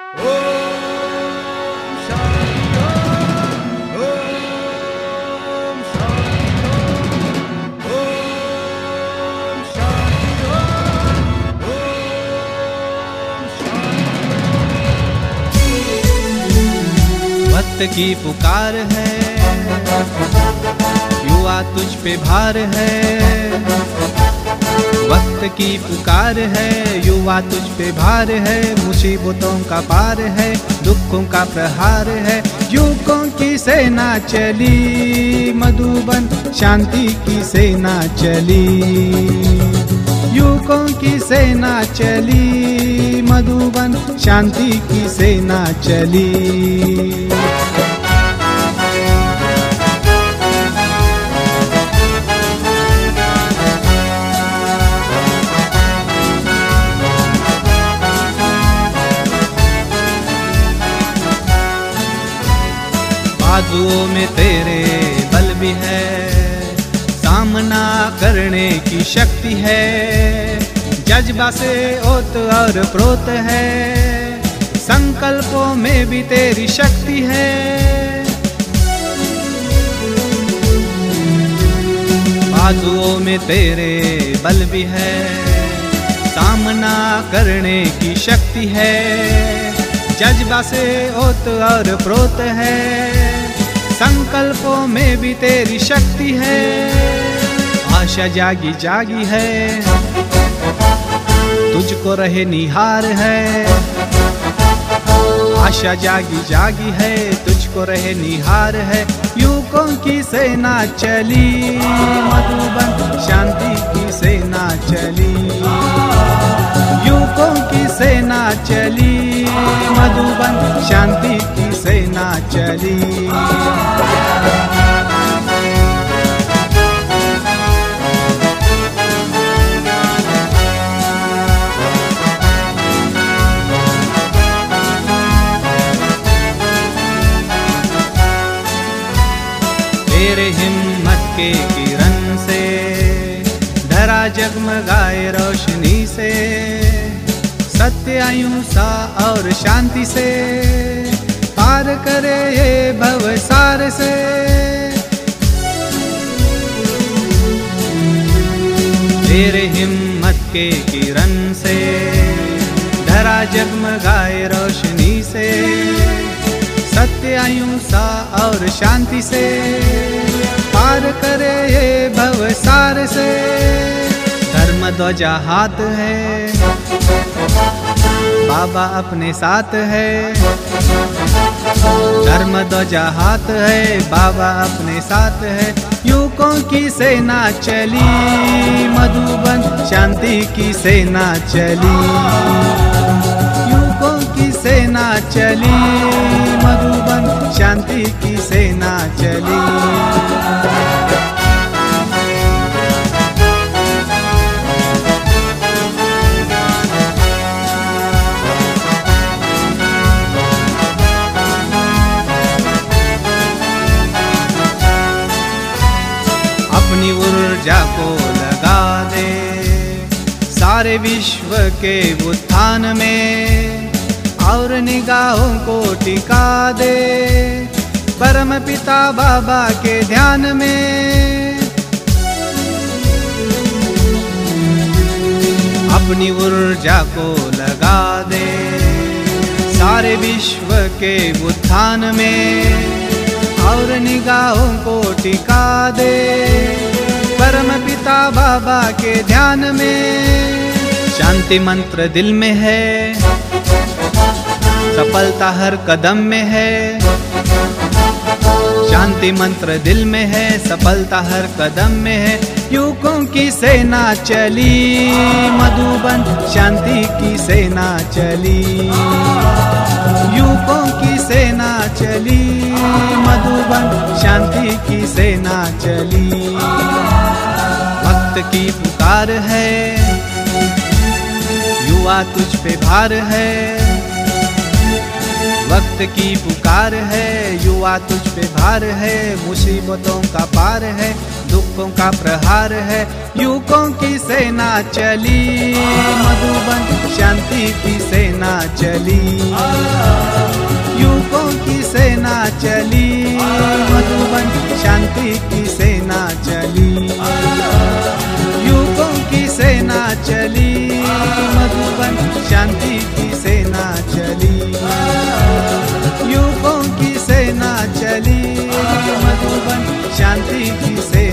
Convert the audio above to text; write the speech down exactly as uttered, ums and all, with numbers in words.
वक्त की पुकार है, युवा तुझ पे भार है। वक्त की पुकार है, युवा तुझ पे भार है। मुसीबतों का पार है, दुखों का प्रहार है। युगों की सेना चली, मधुबन शांति की सेना चली। युगों की सेना चली, मधुबन शांति की सेना चली। बाजुओं में तेरे बल भी है, सामना करने की शक्ति है। जज्बा से ओत और प्रोत है, संकल्पों में भी तेरी शक्ति है। बाजुओं में तेरे बल भी है, सामना करने की शक्ति है। जज्बा से ओत और प्रोत है, संकल्पों में भी तेरी शक्ति है। आशा जागी जागी है, तुझको रहे निहार है। आशा जागी जागी है, तुझको रहे निहार है। युगों की सेना चली, मधुबन शांति की सेना चली। युगों की सेना चली, मधुबन शांति की सेना चली। तेरे हिम्मत के किरण से धरा जगमगाए रोशनी से। सत्य अहिंसा और शांति से पार करे ये भवसार से। तेरे हिम्मत के किरण से धरा जगमगाए रोशनी से। सत्य अहिंसा और शांति से पार करे ये भवसार से। धर्म ध्वजा हाथ है, बाबा अपने साथ है। धर्म ध्वजा हाथ है, बाबा अपने साथ है। युगों की सेना चली, मधुबन शांति की सेना चली। युगों की सेना चली, मधुबन शांति की सेना चली। अपनी ऊर्जा को लगा दे सारे विश्व के उत्थान में, और निगाहों को टिका दे परम पिता बाबा के ध्यान में। अपनी ऊर्जा को लगा दे सारे विश्व के उत्थान में, और निगाहों को टिका दे परम पिता बाबा के ध्यान में। शांति मंत्र दिल में है, सफलता हर कदम में है। शांति मंत्र दिल में है, सफलता हर कदम में है। युगों की सेना चली, मधुबन शांति की सेना चली। युगों की सेना चली, मधुबन शांति की सेना चली। वक्त की पुकार है, युवा तुझ पे भार है। वक्त की पुकार है, युवा तुझ पे भार है, मुसीबतों का पार है, दुखों का प्रहार है। युगों की सेना चली, मधुबन शांति की सेना चली। युगों की सेना चली, मधुबन शांति की सेना चली। युगों की सेना चली, मधुबन शांति की सेना चली। युगों की सेना चली, मधुबन शांति की सेना